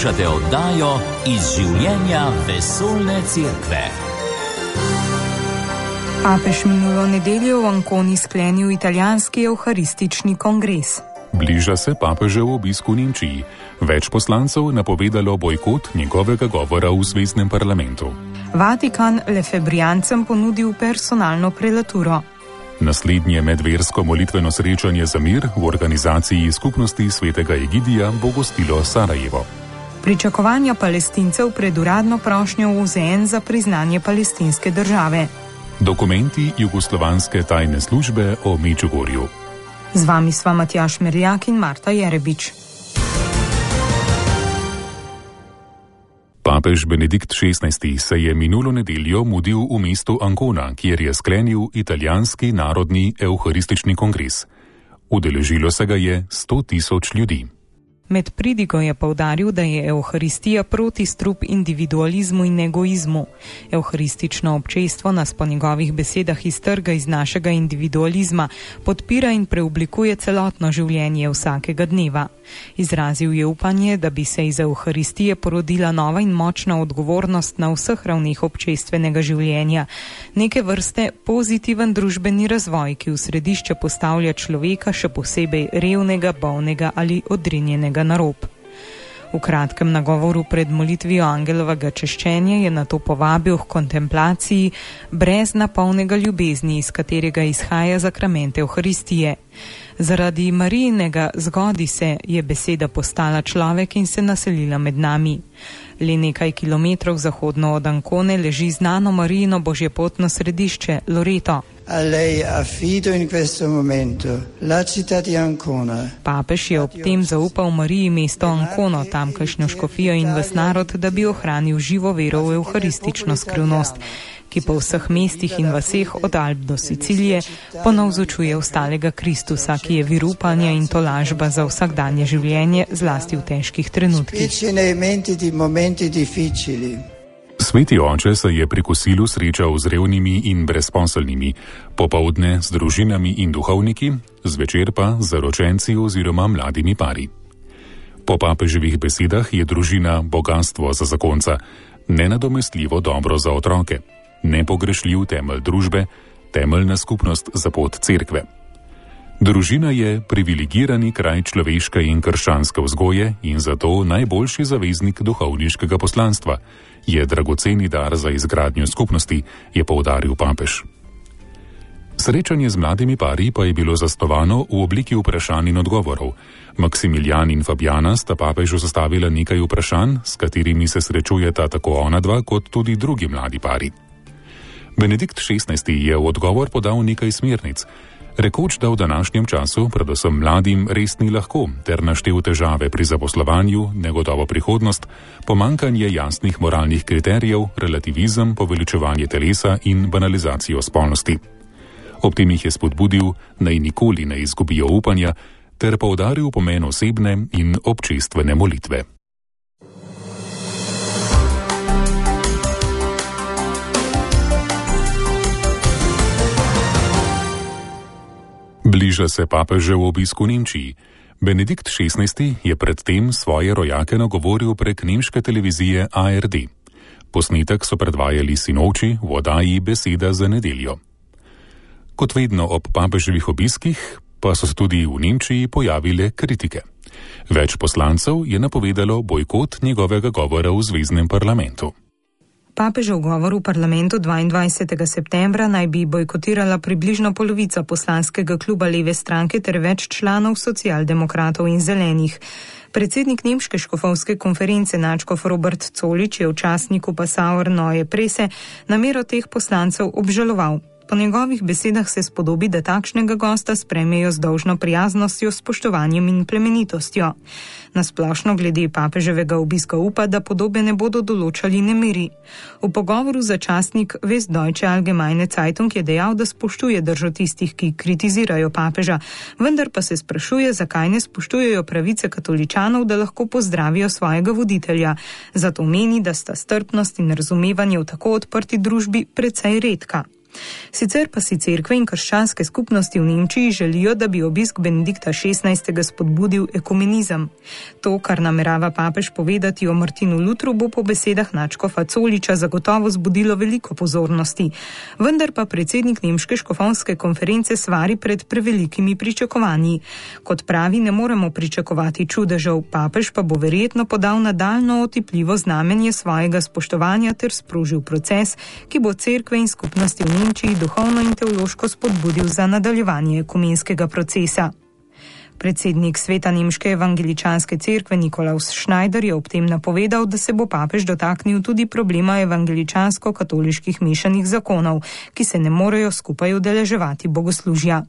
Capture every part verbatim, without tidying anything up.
Poslušate oddajo Iz življenja vesoljne cerkve. Papež minulo nedeljo v Anconi sklenil italijanski evharistični kongres. Bliža se papežev obisk v Nemčiji. Več poslancev napovedalo bojkot njegovega govora v zvezdnem parlamentu. Vatikan Lefebrijancem ponudil personalno prelaturo. Naslednje medversko molitveno srečanje za mir v organizaciji skupnosti svetega Egidija bo gostilo Sarajevo. Pričakovanja Palestincev pred uradno prošnjo v O Z N za priznanje palestinske države. Dokumenti jugoslovanske tajne službe o Mečugorju. Z vami sva Matjaž Merljak in Marta Jerebič. Papež Benedikt šestnajsti se je minulo nedeljo mudil v mestu Ancona, kjer je sklenil italijanski narodni evharistični kongres. Udeležilo se ga je sto tisoč ljudi. Med pridigo je poudaril, da je evharistija protistrup individualizmu in egoizmu. Evharistično občestvo nas po njegovih besedah iztrga iz našega individualizma, podpira in preoblikuje celotno življenje vsakega dneva. Izrazil je upanje, da bi se iz evharistije porodila nova in močna odgovornost na vseh ravneh občestvenega življenja, neke vrste pozitiven družbeni razvoj, ki v središče postavlja človeka, še posebej revnega, bolnega ali odrinjenega na rob. V kratkem nagovoru pred molitvijo angelovega češčenja je nato povabil k kontemplaciji brez napolnega ljubezni, iz katerega izhaja zakrament evharistije. Zaradi Marijinega zgodi se je beseda postala človek in se naselila med nami. Le nekaj kilometrov zahodno od Ancone leži znano Marijino božjepotno središče Loreto. A lei affido in questo momento la città di Ancona. Papež je ob tem zaupal Mariji mesto Ancono, tamkajšnjo škofijo in ves narod, da bi ohranil živo vero v evharistično skrivnost, ki po vseh mestih in vaseh od Alp do Sicilije ponavzočuje ostalega Kristusa, ki je vir upanja in tolažba za vsakdanje življenje, zlasti v težkih trenutkih. Sveti oče se je pri kosilu srečal z revnimi in brezposelnimi, popoldne z družinami in duhovniki, zvečer pa z zaročenci oziroma mladimi pari. Po papeževih besedah je družina bogastvo za zakonca, nenadomestljivo dobro za otroke, nepogrešljiv temelj družbe, temeljna skupnost za pot cerkve. Družina je privilegirani kraj človeške in krščanske vzgoje in zato najboljši zaveznik duhovniškega poslanstva, je dragoceni dar za izgradnjo skupnosti, je poudaril papež. Srečanje z mladimi pari pa je bilo zasnovano v obliki vprašanj in odgovorov. Maksimilijan in Fabijana sta papežu zastavila nekaj vprašanj, s katerimi se srečujeta tako ona dva kot tudi drugi mladi pari. Benedikt šestnajsti je v odgovor podal nekaj smernic, rekoč, da v današnjem času predvsem mladim res ni lahko, ter naštel težave pri zaposlovanju, negotovo prihodnost, pomankanje jasnih moralnih kriterijev, relativizem, poveličevanje telesa in banalizacijo spolnosti. Ob tem jih je spodbudil, naj nikoli ne izgubijo upanja, ter poudaril pomen osebne in občestvene molitve. Bliža se papežev obisk v Nemčiji. Benedikt šestnajsti je predtem svoje rojake nagovoril prek nemške televizije A R D. Posnetek so predvajali sinoči v oddaji Beseda za nedeljo. Kot vedno ob papeževih obiskih pa so se tudi v Nemčiji pojavile kritike. Več poslancev je napovedalo bojkot njegovega govora v zvezdnem parlamentu. Papežev govor v parlamentu dvaindvajsetega septembra naj bi bojkotirala približno polovica poslanskega kluba leve stranke ter več članov socialdemokratov in zelenih. Predsednik nemške škofovske konference nadškof Robert Zolič je v časniku Passauer Neue Presse namero teh poslancev obžaloval. Po njegovih besedah se spodobi, da takšnega gosta sprejmejo z dolžno prijaznostjo, spoštovanjem in plemenitostjo. Nasplošno glede papeževega obiska upa, da podobe ne bodo določali nemiri. V pogovoru za časnik Westdeutsche Allgemeine Zeitung je dejal, da spoštuje držo tistih, ki kritizirajo papeža, vendar pa se sprašuje, zakaj ne spoštujejo pravice katoličanov, da lahko pozdravijo svojega voditelja. Zato meni, da sta strpnost in razumevanje v tako odprti družbi precej redka. Sicer pa si cerkve in krščanske skupnosti v Nemčiji želijo, da bi obisk Benedikta šestnajstega spodbudil ekumenizem. To, kar namerava papež povedati o Martinu Lutru, bo po besedah nadškofa Coliča zagotovo zbudilo veliko pozornosti. Vendar pa predsednik nemške škofovske konference svari pred prevelikimi pričakovanji. Kot pravi, ne moremo pričakovati čudežev, papež pa bo verjetno podal nadaljnjo otipljivo znamenje svojega spoštovanja ter sprožil proces, ki bo cerkve in skupnosti v Nemčiji duhovno in teološko spodbudil za nadaljevanje ekumenskega procesa. Predsednik Sveta nemške evangeličanske cerkve Nikolaus Schneider je ob tem napovedal, da se bo papež dotaknil tudi problema evangeličansko-katoliških mešanih zakonov, ki se ne morejo skupaj udeleževati bogoslužja.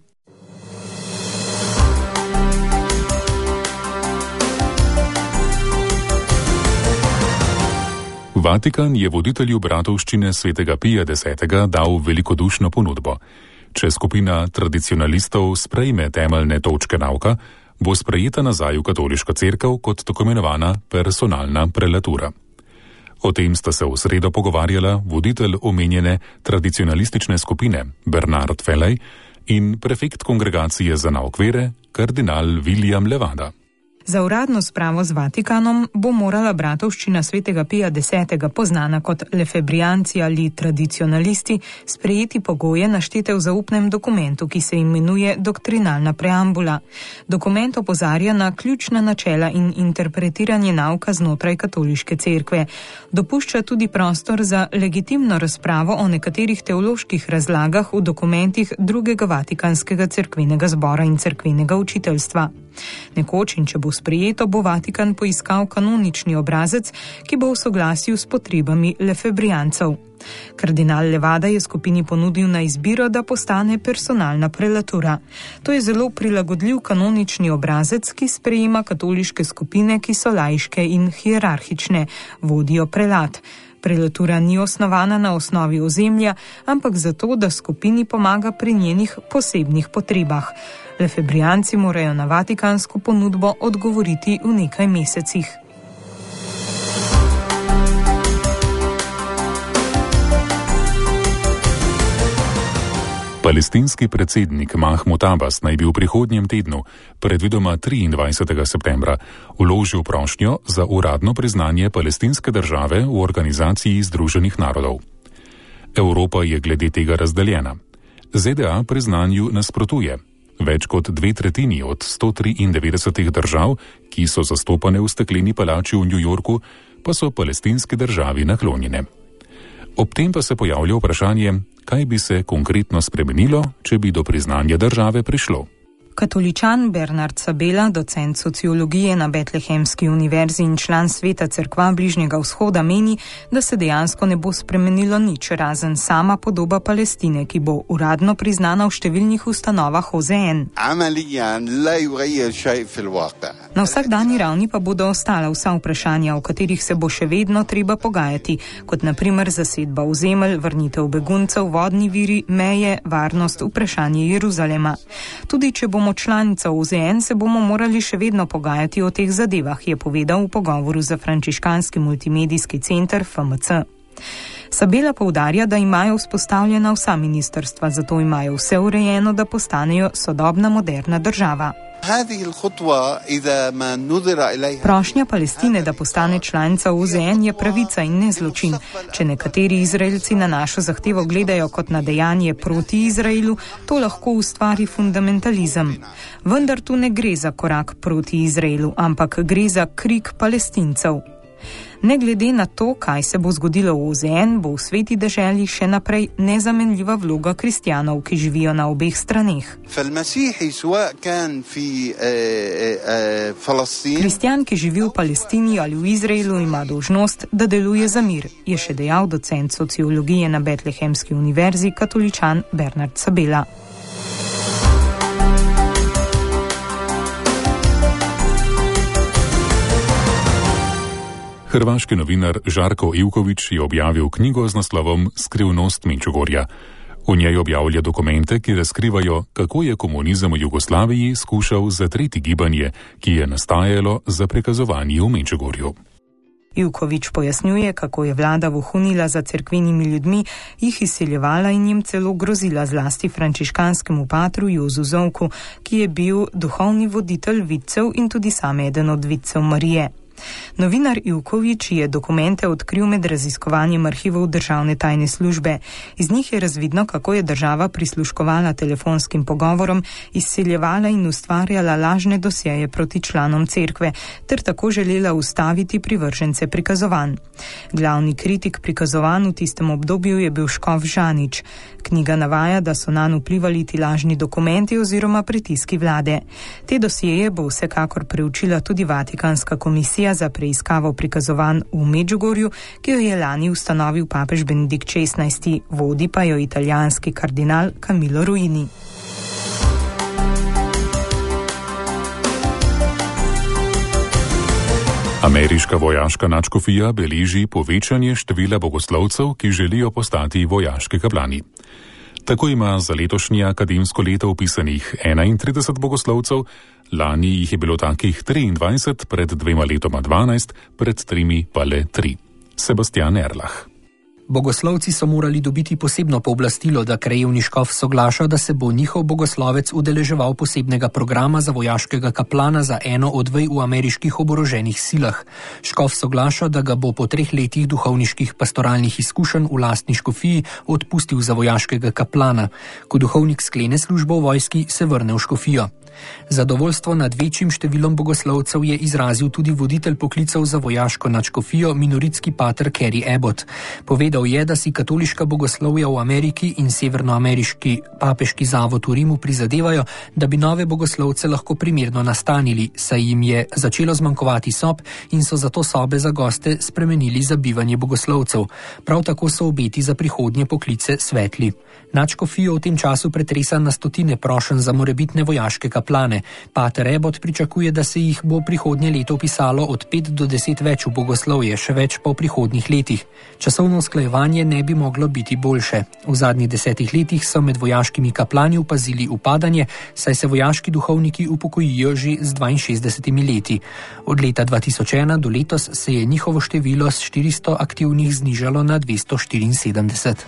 Vatikan je voditelju bratovščine svetega Pija desetega dal velikodušno ponudbo. Če skupina tradicionalistov sprejme temeljne točke nauka, bo sprejeta nazaj v katoliško cerkev kot tako imenovana personalna prelatura. O tem sta se v sredo pogovarjala voditelj omenjene tradicionalistične skupine Bernard Felley in prefekt kongregacije za nauk vere kardinal William Levada. Za uradno spravo z Vatikanom bo morala bratovščina svetega Pija desetega, poznana kot lefebrijanci ali tradicionalisti, sprejeti pogoje naštete v zaupnem dokumentu, ki se imenuje doktrinalna preambula. Dokument opozarja na ključna načela in interpretiranje nauka znotraj katoliške cerkve. Dopušča tudi prostor za legitimno razpravo o nekaterih teoloških razlagah v dokumentih drugega vatikanskega cerkvenega zbora in cerkvenega učiteljstva. Nekoč, in če bo sprejeto, bo Vatikan poiskal kanonični obrazec, ki bo v soglasju s potrebami lefebrijancev. Kardinal Levada je skupini ponudil na izbiro, da postane personalna prelatura. To je zelo prilagodljiv kanonični obrazec, ki sprejema katoliške skupine, ki so laiške in hierarhične, vodijo prelat. Prelatura ni osnovana na osnovi ozemlja, ampak zato, da skupini pomaga pri njenih posebnih potrebah. Lefebrijanci morajo na vatikansko ponudbo odgovoriti v nekaj mesecih. Palestinski predsednik Mahmud Abbas naj bi v prihodnjem tednu, predvidoma triindvajsetega septembra, vložil prošnjo za uradno priznanje palestinske države v Organizaciji združenih narodov. Evropa je glede tega razdeljena. Z D A priznanju nasprotuje. Več kot dve tretjini od sto triindevetdesetih držav, ki so zastopane v stekleni palači v New Yorku, pa so palestinski državi naklonjene. Ob tem pa se pojavlja vprašanje, kaj bi se konkretno spremenilo, če bi do priznanja države prišlo. Katoličan Bernard Sabela, docent sociologije na Betlehemski univerzi in član sveta cerkva Bližnjega vzhoda, meni, da se dejansko ne bo spremenilo nič, razen sama podoba Palestine, ki bo uradno priznana v številnih ustanovah O Z N. Na vsakdanji ravni pa bodo ostala vsa vprašanja, o katerih se bo še vedno treba pogajati, kot naprimer zasedba ozemelj, vrnitev beguncev, vodni viri, meje, varnost, vprašanje Jeruzalema. Tudi če bomo članica O Z N, se bomo morali še vedno pogajati o teh zadevah, je povedal v pogovoru za frančiškanski multimedijski center F M C. Sabela poudarja, da imajo vzpostavljena vsa ministrstva, zato imajo vse urejeno, da postanejo sodobna, moderna država. Prošnja Palestine, da postane članica O Z N, je pravica in ne zločin. Če nekateri Izraelci na našo zahtevo gledajo kot na dejanje proti Izraelu, to lahko ustvari fundamentalizem. Vendar tu ne gre za korak proti Izraelu, ampak gre za krik Palestincev. Ne glede na to, kaj se bo zgodilo v O Z N, bo v sveti deželi še naprej nezamenljiva vloga kristjanov, ki živijo na obeh straneh. Kristjan, ki živi v Palestini ali v Izraelu, ima dolžnost, da deluje za mir, je še dejal docent sociologije na Betlehemski univerzi katoličan Bernard Sabela. Hrvaški novinar Žarko Ivković je objavil knjigo z naslovom Skrivnost Mečugorja. V njej objavlja dokumente, ki razkrivajo, kako je komunizem v Jugoslaviji skušal zatreti gibanje, ki je nastajalo za prekazovanje v Mečugorju. Ivković pojasnjuje, kako je vlada vohunila za cerkvenimi ljudmi, jih izsiljevala in jim celo grozila, zlasti frančiškanskemu patru Jozu Zovku, ki je bil duhovni voditelj vidcev in tudi sam eden od vidcev Marije. Novinar Ivković je dokumente odkril med raziskovanjem arhivov državne tajne službe. Iz njih je razvidno, kako je država prisluškovala telefonskim pogovorom, izsiljevala in ustvarjala lažne dosjeje proti članom cerkve, ter tako želela ustaviti privržence prikazovanj. Glavni kritik prikazovanj v tistem obdobju je bil škof Žanič. Knjiga navaja, da so nanj vplivali ti lažni dokumenti oziroma pritiski vlade. Te dosjeje bo vsekakor preučila tudi Vatikanska komisija za preiskavo prikazovanj v Medžugorju, ki jo je lani ustanovil papež Benedikt šestnajsti, vodi pa jo italijanski kardinal Camillo Ruini. Ameriška vojaška nadškofija beleži povečanje števila bogoslovcev, ki želijo postati vojaški kaplani. Tako ima za letošnje akademsko leto vpisanih enaintrideset bogoslovcev, lani jih je bilo takih triindvajset, pred dvema letoma dvanajst, pred tremi pa le tri. Sebastian Erlah. Bogoslovci so morali dobiti posebno pooblastilo, da krajevni škof soglaša, da se bo njihov bogoslovec udeleževal posebnega programa za vojaškega kaplana za eno od vej v ameriških oboroženih silah. Škof soglaša, da ga bo po treh letih duhovniških pastoralnih izkušenj v lastni škofiji odpustil za vojaškega kaplana. Ko duhovnik sklene službo v vojski, se vrne v škofijo. Zadovoljstvo nad večjim številom bogoslovcev je izrazil tudi voditelj poklicev za vojaško nadškofijo, minoritski pater Kerry Abbott. Povedal je, da si katoliška bogoslovja v Ameriki in severnoameriški papeški zavod v Rimu prizadevajo, da bi nove bogoslovce lahko primerno nastanili, saj jim je začelo zmanjkovati sob in so zato sobe za goste spremenili za bivanje bogoslovcev. Prav tako so obeti za prihodnje poklice svetli. Nadškofijo v tem času pretresa na stotine prošenj za morebitne vojaške kaplane. Pater Abbott pričakuje, da se jih bo prihodnje leto vpisalo od pet do deset več v bogoslovje, še več pa v prihodnjih letih. Časovno usklajevanje ne bi moglo biti boljše. V zadnjih desetih letih so med vojaškimi kaplani opazili upadanje, saj se vojaški duhovniki upokojijo že z dvainšestdesetimi leti. Od leta dva tisoč ena do letos se je njihovo število s štiristo aktivnih znižalo na dvesto štiriinsedemdeset.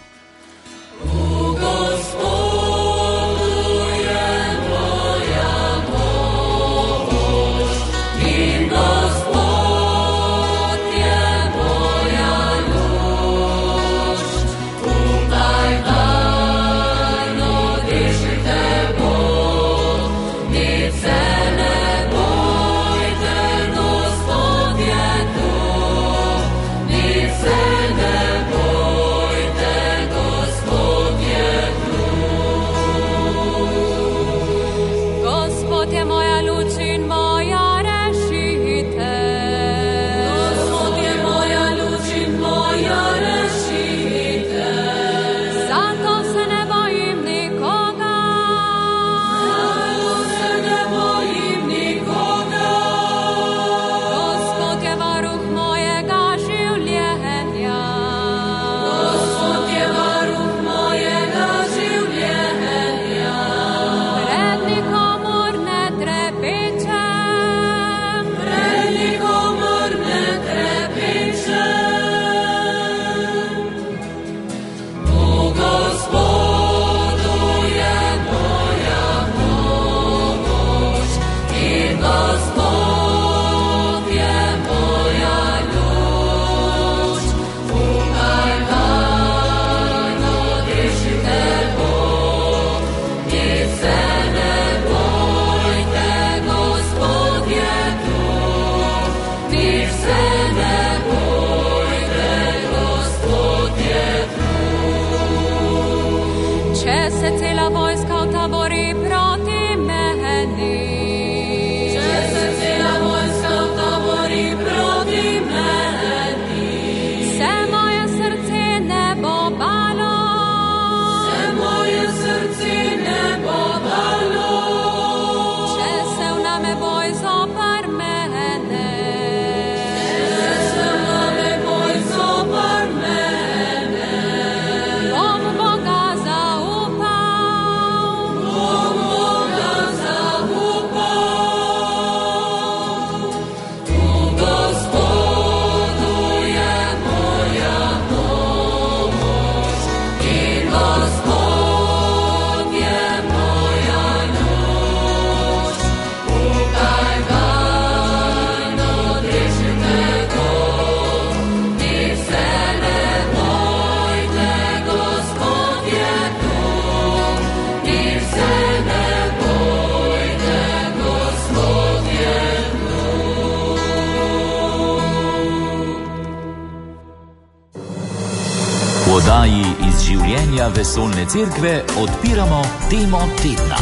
oddaji iz življenja vesoljne cerkve odpiramo temo tedna.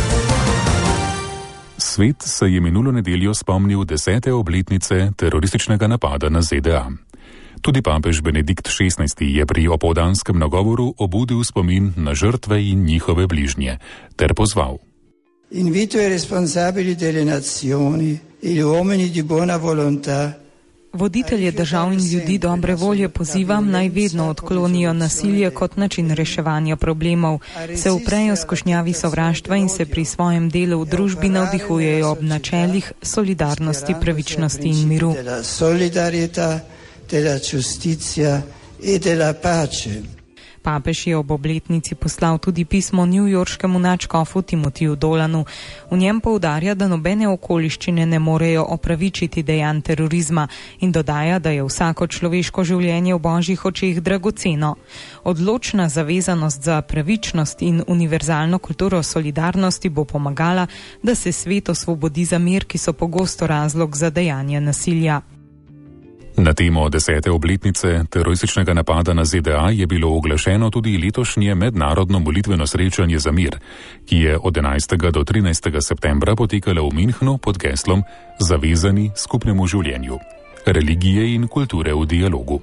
Svet se je minulo nedeljo spomnil desete obletnice terorističnega napada na Z D A. Tudi papež Benedikt šestnajsti je pri opoldanskem nagovoru obudil spomin na žrtve in njihove bližnje ter pozval. Invito i responsabili delle nazioni e gli uomini di buona volontà. Voditelje držav in ljudi dobre volje pozivam, naj vedno odklonijo nasilje kot način reševanja problemov, se uprejo skušnjavi sovraštva in se pri svojem delu v družbi navdihujejo ob načelih solidarnosti, pravičnosti in miru. Papež je ob obletnici poslal tudi pismo newyorškemu nadškofu Timotiju Dolanu. V njem poudarja, da nobene okoliščine ne morejo opravičiti dejanj terorizma in dodaja, da je vsako človeško življenje v božjih očeh dragoceno. Odločna zavezanost za pravičnost in univerzalno kulturo solidarnosti bo pomagala, da se svet osvobodi zamer, ki so pogosto razlog za dejanje nasilja. Na temo desete obletnice terorističnega napada na Z D A je bilo oglašeno tudi letošnje mednarodno molitveno srečanje za mir, ki je od enajstega do trinajstega septembra potekalo v Münchnu pod geslom Zavezani skupnemu življenju, religije in kulture v dialogu.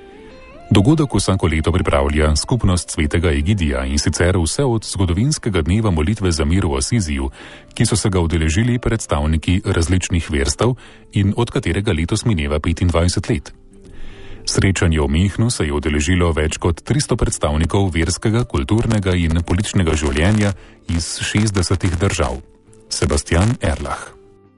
Dogodek vsako leto pripravlja skupnost svetega Egidija in sicer vse od zgodovinskega dneva molitve za mir v Asiziju, ki so se ga udeležili predstavniki različnih verstev in od katerega letos mineva petindvajset let. Srečanje v Münchnu se je udeležilo več kot tristo predstavnikov verskega, kulturnega in političnega življenja iz šestdesetih držav. Sebastian Erlach.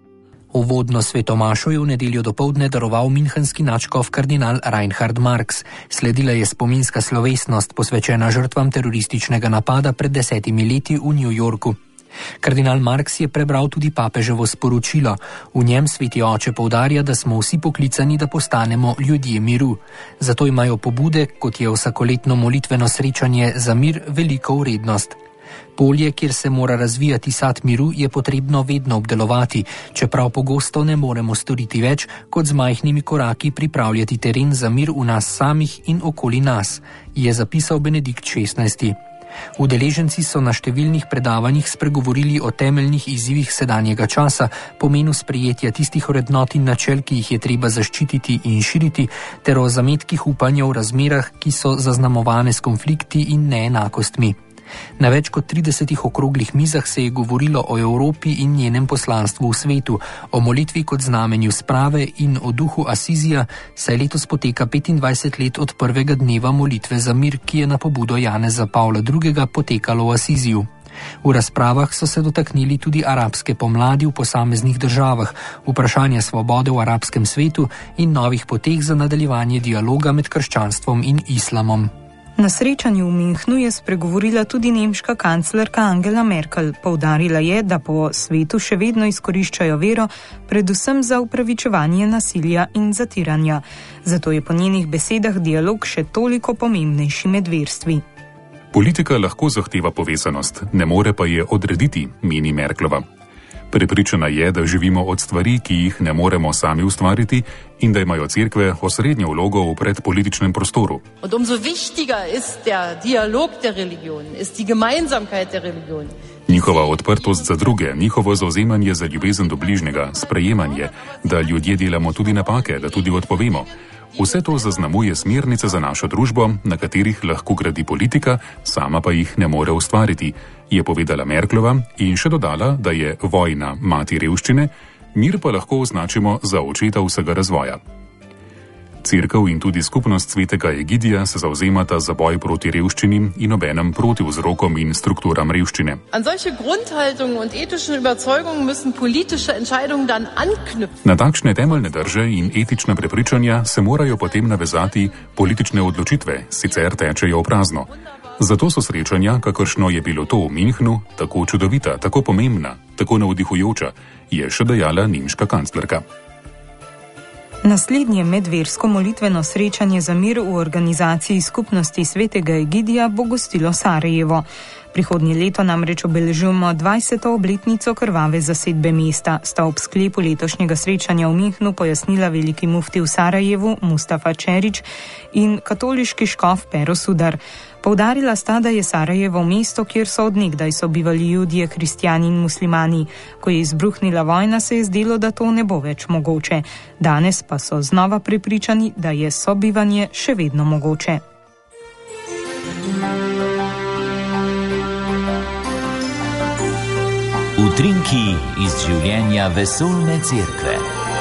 Uvodno svetomašo je v nedeljo dopoldne daroval münchenski nadškof kardinal Reinhard Marx. Sledila je spominska slovesnost posvečena žrtvam terorističnega napada pred desetimi leti v New Yorku. Kardinal Marx je prebral tudi papeževo sporočilo. V njem sveti oče poudarja, da smo vsi poklicani, da postanemo ljudje miru. Zato imajo pobude, kot je vsakoletno molitveno srečanje za mir, veliko vrednost. Polje, kjer se mora razvijati sad miru, je potrebno vedno obdelovati, čeprav pogosto ne moremo storiti več, kot z majhnimi koraki pripravljati teren za mir v nas samih in okoli nas, je zapisal Benedikt šestnajsti. Udeleženci so na številnih predavanjih spregovorili o temeljnih izzivih sedanjega časa, pomenu sprejetja tistih vrednot in načel, ki jih je treba zaščititi in širiti, ter o zametkih upanja v razmerah, ki so zaznamovane s konflikti in neenakostmi. Na več kot tridesetih okroglih mizah se je govorilo o Evropi in njenem poslanstvu v svetu, o molitvi kot znamenju sprave in o duhu Asizija, saj letos poteka petindvajset let od prvega dneva molitve za mir, ki je na pobudo Janeza Pavla drugega potekalo v Asiziju. V razpravah so se dotaknili tudi arabske pomladi v posameznih državah, vprašanja svobode v arabskem svetu in novih poteh za nadaljevanje dialoga med krščanstvom in islamom. Na srečanju v Münchnu je spregovorila tudi nemška kanclerka Angela Merkel. Poudarila je, da po svetu še vedno izkoriščajo vero, predvsem za upravičevanje nasilja in zatiranja. Zato je po njenih besedah dialog še toliko pomembnejši med verstvi. Politika lahko zahteva povezanost, ne more pa je odrediti, meni Merklova. Prepričana je, da živimo od stvari, ki jih ne moremo sami ustvariti in da imajo cerkve osrednjo vlogo v predpolitičnem prostoru. Und umso wichtiger ist der Dialog der Religion, ist die Gemeinsamkeit der Religion. Njihova odprtost za druge, njihovo zauzemanje za ljubezen do bližnjega, sprejemanje, da ljudje delamo tudi napake, da tudi odpovemo. Vse to zaznamuje smernice za našo družbo, na katerih lahko gradi politika, sama pa jih ne more ustvariti, je povedala Merklova in še dodala, da je vojna mati revščine, mir pa lahko označimo za očeta vsega razvoja. Cerkev in tudi skupnost svetega Egidija se zavzemata za boj proti revščini in obenem proti vzrokom in strukturam revščine. An solche Grundhaltungen und ethischen Überzeugungen müssen politische Entscheidungen dann anknüpfen. Na takšne temeljne drže in etična prepričanja se morajo potem navezati politične odločitve, sicer tečejo v prazno. Zato so srečanja, kakršno je bilo to v Münchnu, tako čudovita, tako pomembna, tako navdihujoča, je še dejala nemška kanclerka. Naslednje medversko molitveno srečanje za mir v organizaciji skupnosti svetega Egidija bo gostilo Sarajevo. Prihodnje leto namreč obeležujemo dvajseto obletnico krvave zasedbe mesta, sta ob sklepu letošnjega srečanja v Münchnu pojasnila veliki mufti v Sarajevu Mustafa Čerić in katoliški škof Pero Sudar. Poudarila sta, da je Sarajevo mesto, kjer so odnegdaj sobivali Judje, kristjani in muslimani. Ko je izbruhnila vojna, se je zdelo, da to ne bo več mogoče. Danes pa so znova prepričani, da je sobivanje še vedno mogoče. Utrinki iz življenja vesoljne cerkve.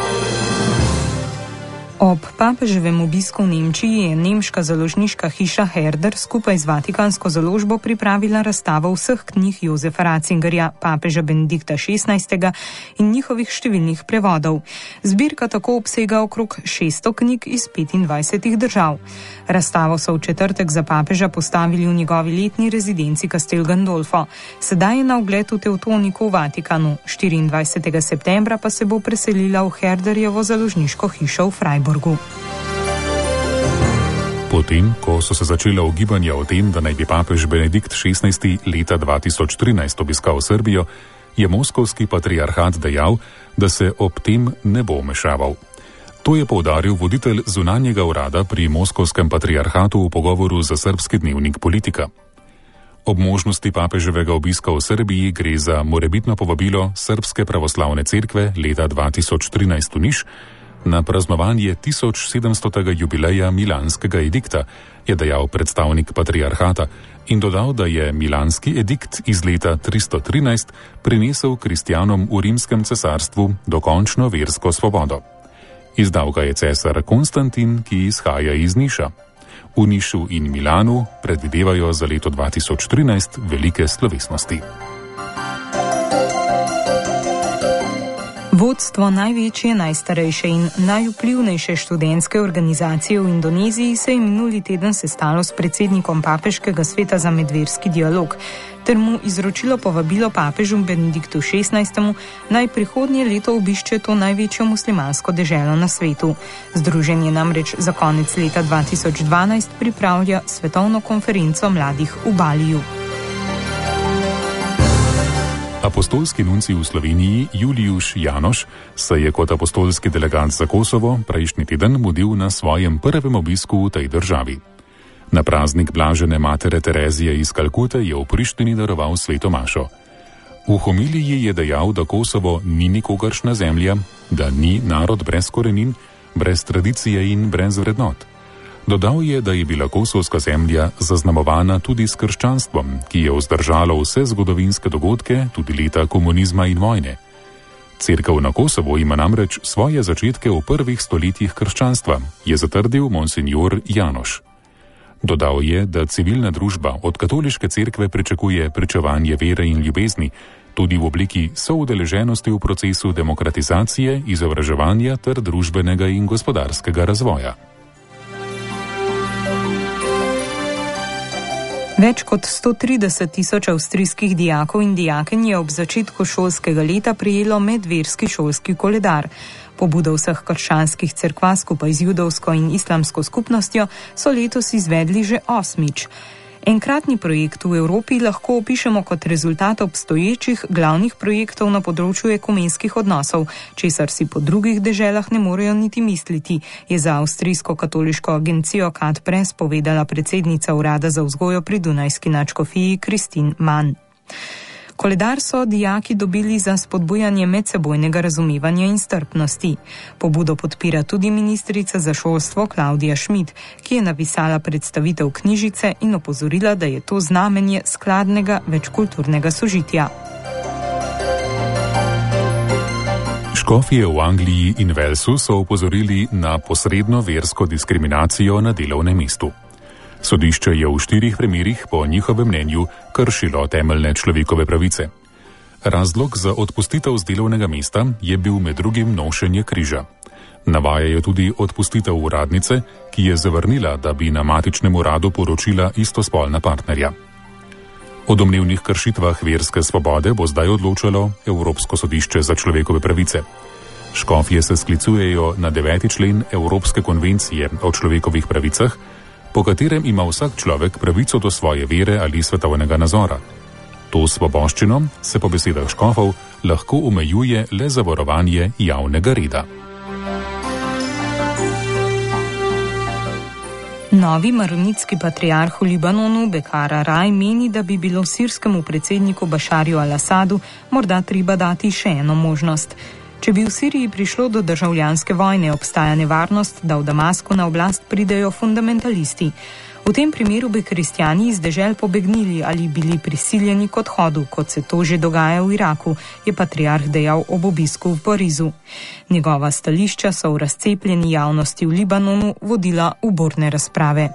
Ob papeževem obisku v Nemčiji je nemška založniška hiša Herder skupaj z Vatikansko založbo pripravila razstavo vseh knjig Josefa Ratzingerja, papeža Benedikta šestnajstega in njihovih številnih prevodov. Zbirka tako obsega okrog šeststo knjig iz petindvajsetih držav. Razstavo so v četrtek za papeža postavili v njegovi letni rezidenci Castel Gandolfo. Sedaj je na ogled v Teutoniku v Vatikanu. štiriindvajsetega septembra pa se bo preselila v Herderjevo založniško hišo v Freiburgu. Potem, ko so se začela ugibanja o tem, da naj bi papež Benedikt šestnajsti leta dva tisoč trinajst obiskal Srbijo, je moskovski patriarhat dejal, da se ob tem ne bo vmešaval. To je poudaril voditelj zunanjega urada pri moskovskem patriarhatu v pogovoru za srbski dnevnik Politika. Ob možnosti papeževega obiska v Srbiji gre za morebitno povabilo Srbske pravoslavne cerkve leta dva tisoč trinajst v Niš na praznovanje tisoč sedemstotega jubileja Milanskega edikta, je dejal predstavnik patriarhata in dodal, da je Milanski edikt iz leta tristo trinajst prinesel kristjanom v rimskem cesarstvu dokončno versko svobodo. Izdal ga je cesar Konstantin, ki izhaja iz Niša. V Nišu in Milanu predvidevajo za leto dva tisoč trinajst velike slovesnosti. Vodstvo največje, najstarejše in najvplivnejše študentske organizacije v Indoneziji se je minuli teden sestalo s predsednikom Papeškega sveta za medverski dialog ter mu izročilo povabilo papežu Benediktu šestnajstemu naj prihodnje leto obišče to največjo muslimansko deželo na svetu. Združenje namreč za konec leta dva tisoč dvanajst pripravlja svetovno konferenco mladih v Baliju. Apostolski nuncij v Sloveniji Julijuš Janoš se je kot apostolski delegat za Kosovo prejšnji teden mudil na svojem prvem obisku v tej državi. Na praznik blažene matere Terezije iz Kalkute je v Prištini daroval sveto mašo. V homiliji je dejal, da Kosovo ni nikogaršna zemlja, da ni narod brez korenin, brez tradicije in brez vrednot. Dodal je, da je bila kosovska zemlja zaznamovana tudi s krščanstvom, ki je vzdržalo vse zgodovinske dogodke, tudi leta komunizma in vojne. Cerkev na Kosovo ima namreč svoje začetke v prvih stoletjih krščanstva, je zatrdil monsignor Janoš. Dodal je, da civilna družba od katoliške cerkve pričakuje pričevanje vere in ljubezni, tudi v obliki soudeleženosti v procesu demokratizacije, izobraževanja ter družbenega in gospodarskega razvoja. Več kot sto trideset tisoč avstrijskih dijakov in dijakinj je ob začetku šolskega leta prejelo medverski šolski koledar. Pobudo vseh krščanskih cerkva skupaj z judovsko in islamsko skupnostjo so letos izvedli že osmič. Enkratni projekt v Evropi lahko opišemo kot rezultat obstoječih glavnih projektov na področju ekumenskih odnosov, česar si po drugih deželah ne morejo niti misliti, je za avstrijsko katoliško agencijo K A D Press povedala predsednica urada za vzgojo pri Dunajski nadškofiji Kristin Mann. Koledar so dijaki dobili za spodbujanje medsebojnega razumevanja in strpnosti. Pobudo podpira tudi ministrica za šolstvo Klaudija Schmidt, ki je napisala predstavitev knjižice in opozorila, da je to znamenje skladnega večkulturnega sožitja. Škofje v Angliji in Walesu so opozorili na posredno versko diskriminacijo na delovnem mestu. Sodišče je v štirih primerih po njihovem mnenju kršilo temeljne človekove pravice. Razlog za odpustitev z delovnega mesta je bil med drugim nošenje križa. Navajajo tudi odpustitev uradnice, ki je zavrnila, da bi na matičnem uradu poročila istospolna partnerja. O domnevnih kršitvah verske svobode bo zdaj odločalo Evropsko sodišče za človekove pravice. Škofje se sklicujejo na deveti člen Evropske konvencije o človekovih pravicah, po katerem ima vsak človek pravico do svoje vere ali svetovnega nazora. To svoboščino se po besedah škofov lahko omejuje le zavarovanje javnega reda. Novi maronitski patriarh v Libanonu Bekar Araj meni, da bi bilo sirskemu predsedniku Bašarju al-Asadu morda treba dati še eno možnost. Če bi v Siriji prišlo do državljanske vojne, obstaja nevarnost, da v Damasku na oblast pridejo fundamentalisti. V tem primeru bi kristjani iz dežel pobegnili ali bili prisiljeni k odhodu, kot se to že dogaja v Iraku, je patriarh dejal ob obisku v Parizu. Njegova stališča so v razcepljeni javnosti v Libanonu vodila v burne razprave.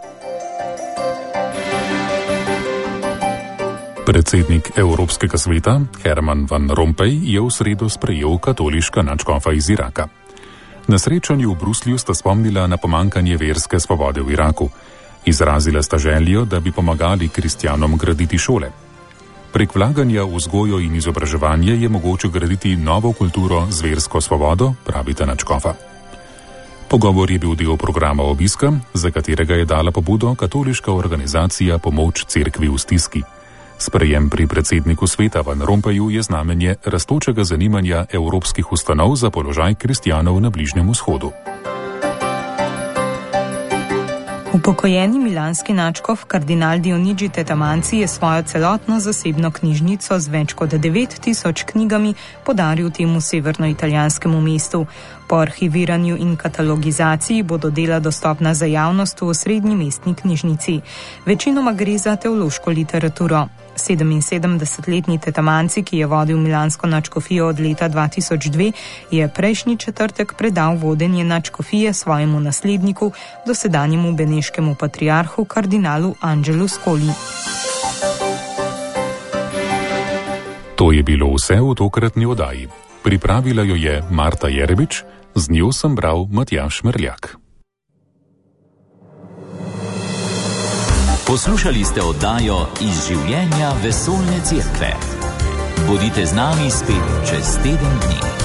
Predsednik Evropskega sveta Herman van Rompuy je v sredo sprejel katoliška nadškofa iz Iraka. Na srečanju v Bruslju sta spomnila na pomankanje verske svobode v Iraku. Izrazila sta željo, da bi pomagali kristjanom graditi šole. Prek vlaganja v vzgojo in izobraževanje je mogoče graditi novo kulturo z versko svobodo, pravita nadškofa. Pogovor je bil del programa obiska, za katerega je dala pobudo katoliška organizacija Pomoč cerkvi v stiski. Sprejem pri predsedniku sveta Van Rompuyju je znamenje rastočega zanimanja evropskih ustanov za položaj kristjanov na Bližnjem vzhodu. Upokojeni milanski nadškof kardinal Dionigi Tetamanci je svojo celotno zasebno knjižnico z več kot devet tisoč knjigami podaril temu severnoitalijanskemu mestu. Po arhiviranju in katalogizaciji bodo dela dostopna za javnost v osrednji mestni knjižnici. Večinoma gre za teološko literaturo. sedeminsedemdesetletni Tetamanci, ki je vodil milansko nadškofijo od leta dva tisoč dve, je prejšnji četrtek predal vodenje nadškofije svojemu nasledniku, dosedanjemu beneškemu patriarhu kardinalu Angelu Scoli. To je bilo vse v tokratni oddaji. Pripravila jo je Marta Jerebič, z njo sem bral Matjaž Merljak. Poslušali ste oddajo Iz življenja vesoljne cerkve. Bodite z nami spet čez teden dni.